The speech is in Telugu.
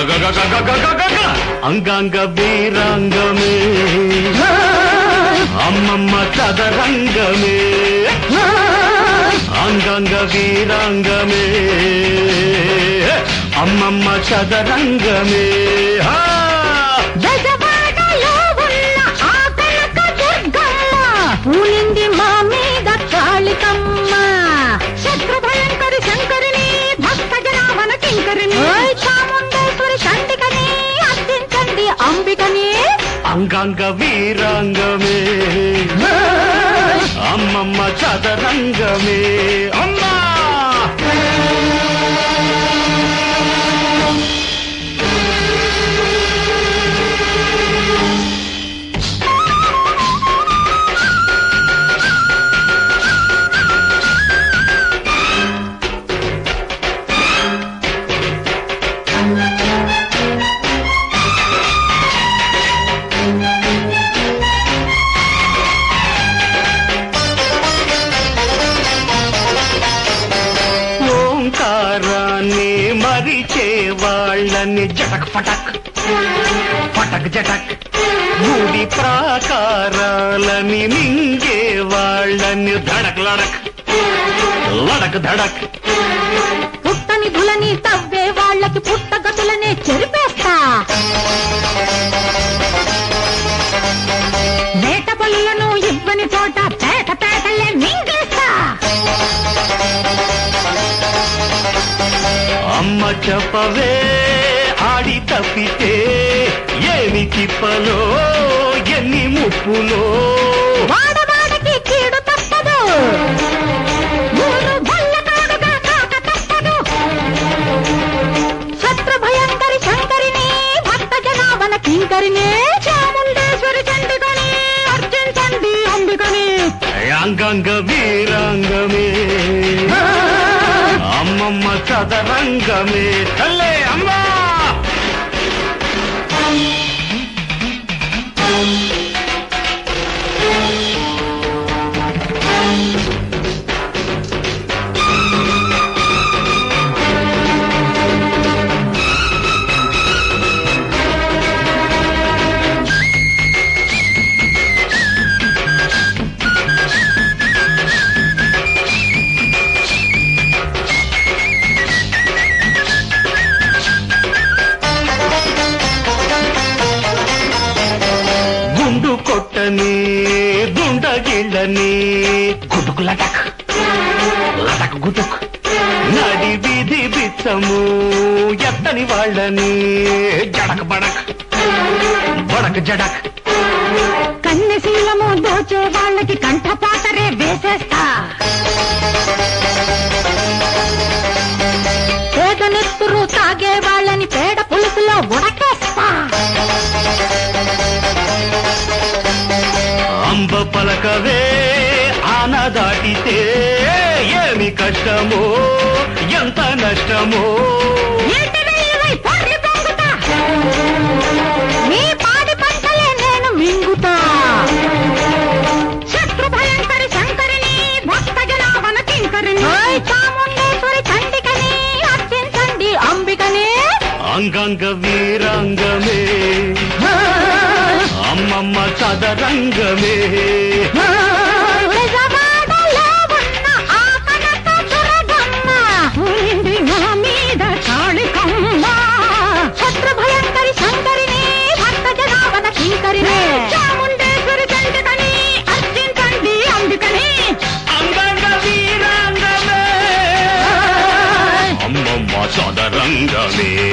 అంగాంగ వీరాంగమే అమ్మమ్మ చదరంగమే అంగాంగ వీరాంగమే అమ్మమ్మ చదరంగమే పూలింది మా మీద కాళికమ్మ శత్రు భయంకరి శంకరిని భక్త జనాభన కింకరిని చాముండేశ్వరి చండికని అర్థించండి అంబికని అంగాంగ వీరాంగమే అమ్మమ్మ చదరంగమే అమ్మా మరిచే వాళ్ళని జటక్ ఫటక్ ఫటక్ జటక్ గుడి ప్రాకారాలని మింగే వాళ్ళని ధడక్ లడక్ లడక్ ధడక్ పుట్టని ధులని తవ్వే వాళ్ళకి పుట్టగతులనే చెరిపేస్తా వేట పళ్ళను ఇవ్వని చోట పేట పేటలే మింగేస్తా అమ్మ చెప్పవే ఆడి తప్పితే ఏమి తిప్పలో ఎన్ని ముప్పులో వాడవాడికి కీడు తప్పదు ఊరు భల్లకాడుగా కాక తప్పదు శత్రు భయంకరి శంకరిని భక్త జనాభన కింకరిని చాముండేశ్వరి చండికని అర్జించండి అంబికని అంగాంగ వీరాంగమే అమ్మమ్మ చదరంగమే తల్లే అమ్మా కొట్టని దుండగిళ్ళని గుటుకు లటక్ లటక్ గుటుక్ నడి వీధి బిచ్చము ఎత్తని వాళ్ళని జడక్ బడక్ బడక్ జడక్ కన్నెశీలము దోచే వాళ్ళకి కంఠపాతరే వేసేస్తా పేద నెత్తురు తాగే వాళ్ళని పేడ పులుసులో ఉడకేస్తా అంబ పలకవే ఆన దాటితే ఏమి కష్టమో ఎంత నష్టమో నీ పాడి పంటలే నేను మింగుతా శత్రు భయంకరి శంకరిని భక్త జనాభన కింకరిని చాముండేశ్వరి చండికని అర్చించండి అంబికని అంగాంగ వీరాంగమే అమ్మమ్మ చదరంగమే శత్రు భయంకరి శంకరిని భక్త జనాభన కింకరిని చాముండేశ్వరి చండికని అర్చించండి అంబికని అంగాంగ వీరాంగమే అమ్మమ్మ చదరంగమే